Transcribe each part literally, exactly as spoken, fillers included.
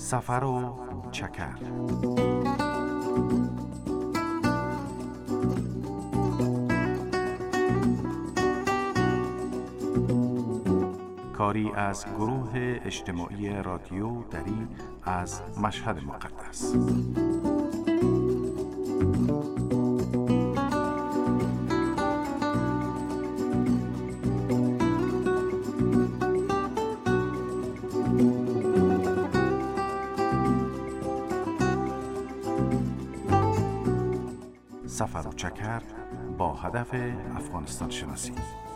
سفر و چکر. کاری از گروه اجتماعی رادیو دری از مشهد مقدس. سفر و چکر با هدف افغانستان شناسی.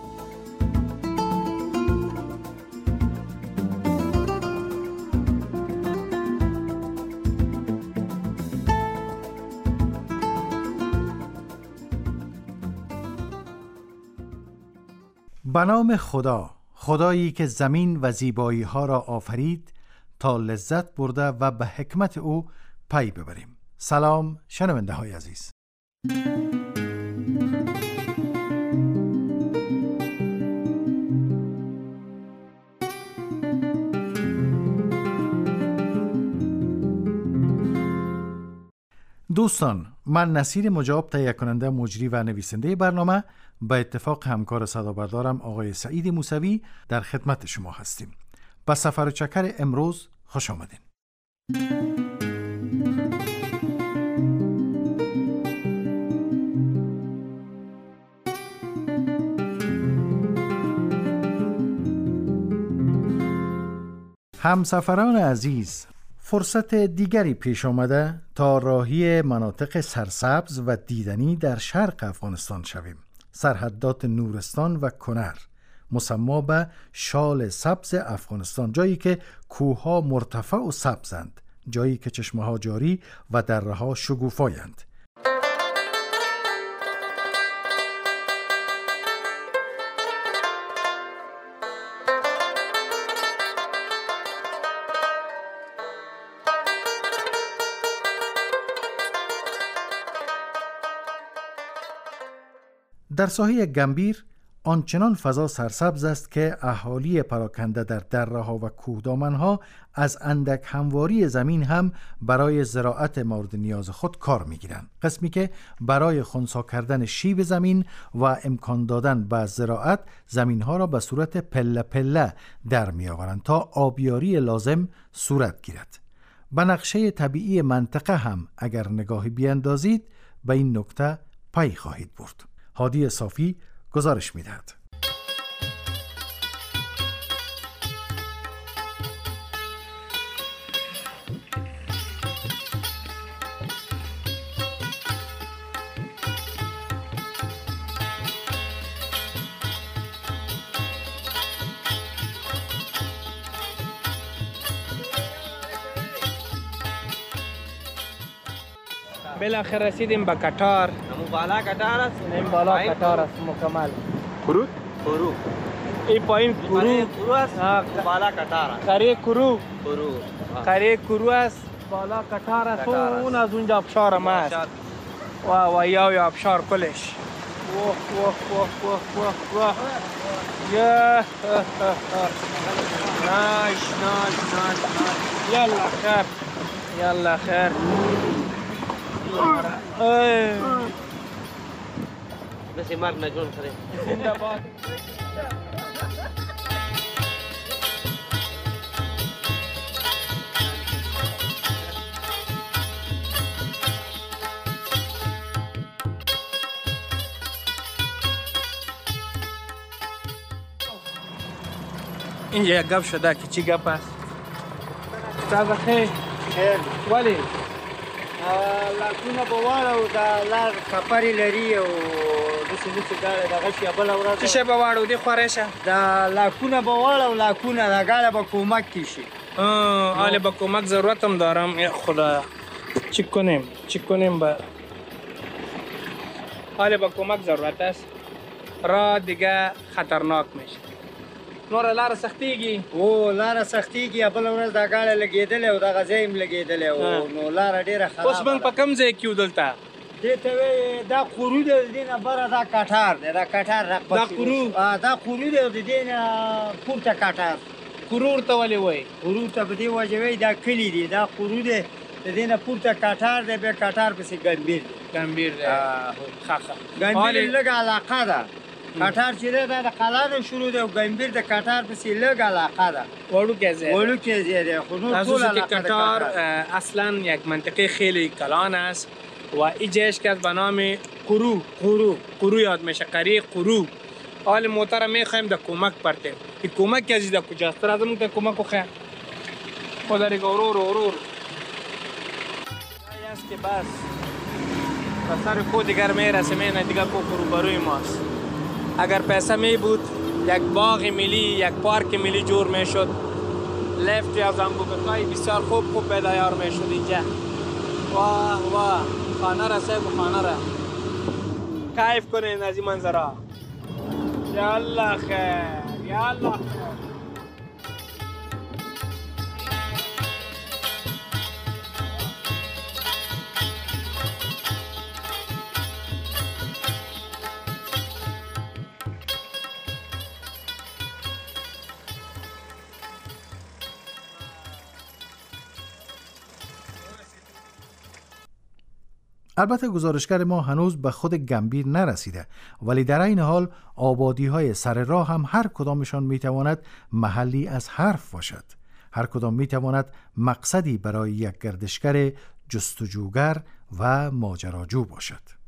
به نام خدا، خدایی که زمین و زیبایی ها را آفرید تا لذت برده و به حکمت او پی ببریم. سلام شنونده های عزیز. دوستان، من نصیر مجاب، تهیه کننده، مجری و نویسنده برنامه، به اتفاق همکار صدابردارم آقای سعید موسوی در خدمت شما هستیم. به سفر و چکر امروز خوش آمدین. همسفران عزیز، فرصت دیگری پیش آمده تا راهی مناطق سرسبز و دیدنی در شرق افغانستان شویم. سرحدات نورستان و کنر، مسما به شال سبز افغانستان، جایی که کوه‌ها مرتفع و سبزند، جایی که چشمه‌ها جاری و دره‌ها شگوفایند. در ساحه گمبیر آنچنان فضا سرسبز است که اهالی پراکنده در دره‌ها و کوهدامن‌ها از اندک همواری زمین هم برای زراعت مورد نیاز خود کار می‌گیرند. قسمی که برای خنثی کردن شیب زمین و امکان دادن به زراعت زمین‌ها را به صورت پله پله در می‌آورند تا آبیاری لازم صورت گیرد. به نقشه طبیعی منطقه هم اگر نگاهی بیاندازید به این نکته پی خواهید برد. هادی صافی گزارش می‌دهد. بالاخره رسیدیم به کتار. همون بالا کتار است. این بالا کتار است مکمل. کرو؟ کرو. این پایین کرو. کرو است. بالا کتار است. قریه کرو. کرو. قریه کرو است. بالا کتار است. اون از اونجا آبشار هم است. و و یا یا آبشار کلش. واه واه واه واه واه واه. یا. ناش ناش ناش ناش. یلا خیر. یلا خیر. بس مرگ نجون خره زنده باد. اینجا یک گپ شده که چی گپ است؟ تازه خیر خیر ولی لکونه بواړه او دا لار سفرې لري او داسې داسې ګاډی دغه شي بله ورځ څه شی به واړو دې خوری شه دا لاکونه بواړه او لاکونه دا ګاډی به کمک کی شي. حالا به کمک ضرورتم دارم. یا خدا چی کنیم چی کنیم به حالا به کمک ضرورت است. راه دیگه خطرناک میشه. نور لار سختیږي. او لار سختیږي بل ورځ دا ګاډی لګېدلی او دغه ځای هم لګېدلی او نو لاره ډېره خرابه. اوس موږ په کوم ځای کې یو دلته؟ دې ته وایي دا قورو دی، د دې نه بره دا کټار دی. دا کټار دا قورو دا قورو دی او د دې نه پورته کټار. کرور ته ولې وایي؟ قرور ته په دې وجه وایي دا کلي دي، دا قرور دی، د دې نه پورته کټار دی، بیا کټار پسې ګمبیر دی. ګمبیر دی. ښه ښه. ګمبیر لږ علاقه ده. کټار چې دی دا د قلعه نه شروع دی او ګمبیر د کټار پسې لږ علاقه ده. وړوکی ځای. وړوکی ځای دی خو نور از ټول روزی که علاقه د کتار کټار. اصلا یک منطقه خیلی کلان است و این جایش که به نام قرو قرو قرو یاد میشه، قریه قرو. حال موتر میخوایم در کمک پرتیم. این کمک از در کجاست؟ رازم در کمک بخوایم. خدا ریگه ارور ارور. این است که بس سر کو دیگر میرسیم، این دیگر کو قرو بروی ماست. اگر پیسه می بود یک باغ ملی، یک پارک ملی جور میشد. لفت یا زنبوکای بسیار خوب خوب پیدایار میشد اینجا. واه واه، خانه را سیب خانه را کیف کنین از این منظره. یالله خیر، یالله خیر. البته گزارشگر ما هنوز به خود گمبیر نرسیده، ولی در این حال آبادی های سر راه هم هر کدامشان می تواند محلی از حرف باشد. هر کدام می تواند مقصدی برای یک گردشگر جستجوگر و ماجراجو باشد.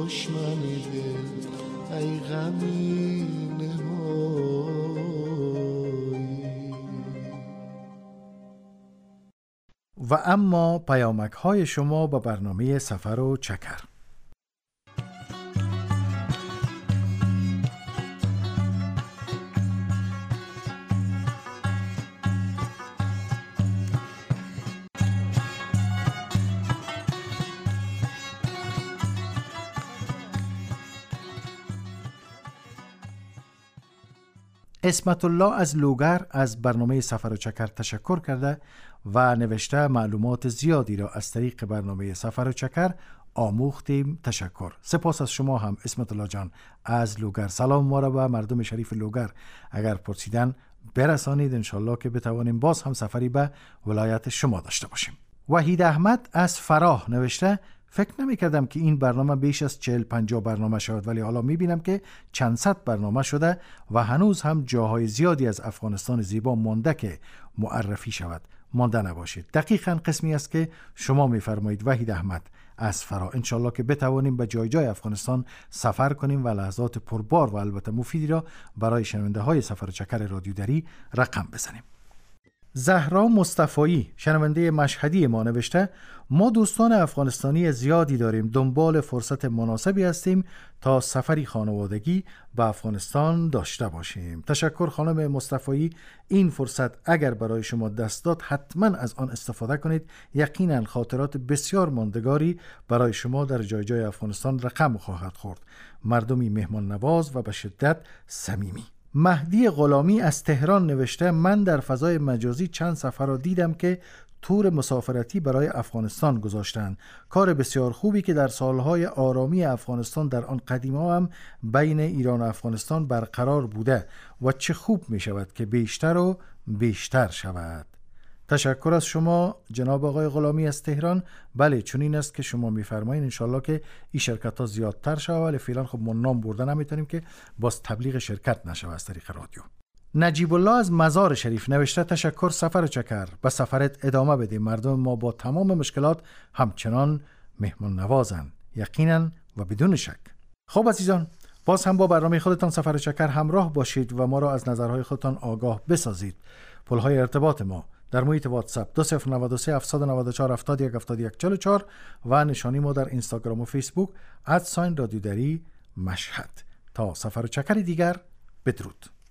دشمن دل ای غمین نهایی. و اما پیامک های شما با برنامه سفر و چکر. اسمت الله از لوگر از برنامه سفر و چکر تشکر کرده و نوشته معلومات زیادی را از طریق برنامه سفر و چکر آموختیم. تشکر. سپاس از شما هم اسمت الله جان از لوگر. سلام ما را به مردم شریف لوگر اگر پرسیدن برسانید، انشالله که بتوانیم باز هم سفری به ولایت شما داشته باشیم. وحید احمد از فراه نوشته فکر نمی کردم که این برنامه بیش از چهل پنجاه برنامه شود، ولی حالا می بینم که چند صد برنامه شده و هنوز هم جاهای زیادی از افغانستان زیبا مانده که معرفی شود. مانده نباشید. دقیقاً قسمی است که شما می فرمایید وحید احمد از فرا. انشالله که بتوانیم به جای جای افغانستان سفر کنیم و لحظات پربار و البته مفیدی را برای شنونده های سفر چکر رادیو دری رقم بزنیم. زهرا مصطفایی شنونده مشهدی ما نوشته ما دوستان افغانستانی زیادی داریم، دنبال فرصت مناسبی هستیم تا سفری خانوادگی به افغانستان داشته باشیم. تشکر خانم مصطفایی. این فرصت اگر برای شما دست داد حتما از آن استفاده کنید. یقینا خاطرات بسیار ماندگاری برای شما در جای جای افغانستان رقم خواهد خورد. مردمی مهمان نواز و به شدت صمیمی. مهدی غلامی از تهران نوشته من در فضای مجازی چند سفر را دیدم که تور مسافرتی برای افغانستان گذاشتند. کار بسیار خوبی که در سالهای آرامی افغانستان در آن قدیما هم بین ایران و افغانستان برقرار بوده و چه خوب می شود که بیشتر و بیشتر شود. تشکر از شما جناب آقای غلامی از تهران. بله چون این است که شما میفرمایید انشالله که این شرکت ها زیادتر شود، ولی فعلا خب ما نام برده نمیتونیم که باز تبلیغ شرکت نشود از طریق رادیو. نجیب الله از مزار شریف نوشته تشکر سفر چکر، به سفرت ادامه بده. مردم ما با تمام مشکلات همچنان مهمان نوازن، یقینا و بدون شک. خب عزیزان باز هم با برنامه خودتان سفر چکر همراه باشید و ما را از نظرهای خودتان آگاه بسازید. پل‌های ارتباط ما در محیط واتساپ دو صفر نه سه هفت نه چهار هفت یک هفت یک چهار چهار و نشانی ما در اینستاگرام و فیسبوک ات ساین رادیو دری مشهد. تا سفر چکر دیگر بدرود.